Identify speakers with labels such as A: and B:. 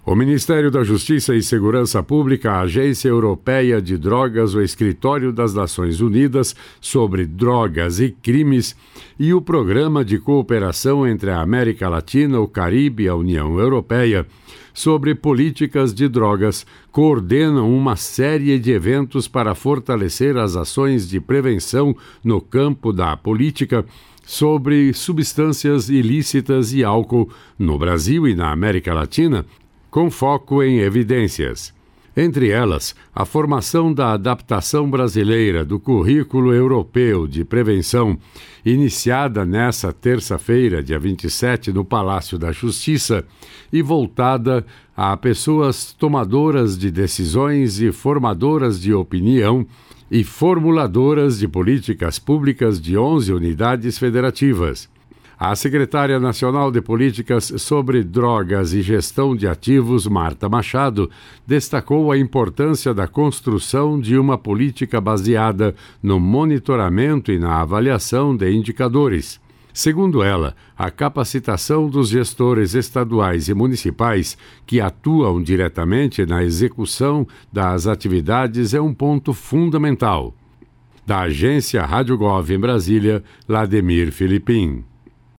A: O Ministério da Justiça e Segurança Pública, a Agência Europeia de Drogas, o Escritório das Nações Unidas sobre Drogas e Crimes e o Programa de Cooperação entre a América Latina, o Caribe e a União Europeia sobre políticas de drogas coordenam uma série de eventos para fortalecer as ações de prevenção no campo da política sobre substâncias ilícitas e álcool no Brasil e na América Latina, com foco em evidências. Entre elas, a formação da adaptação brasileira do Currículo Europeu de Prevenção, iniciada nesta terça-feira, dia 27, no Palácio da Justiça, e voltada a pessoas tomadoras de decisões e formadoras de opinião e formuladoras de políticas públicas de 11 unidades federativas. A secretária nacional de Políticas sobre Drogas e Gestão de Ativos, Marta Machado, destacou a importância da construção de uma política baseada no monitoramento e na avaliação de indicadores. Segundo ela, a capacitação dos gestores estaduais e municipais que atuam diretamente na execução das atividades é um ponto fundamental. Da agência Rádio Gov em Brasília, Lademir Filipim.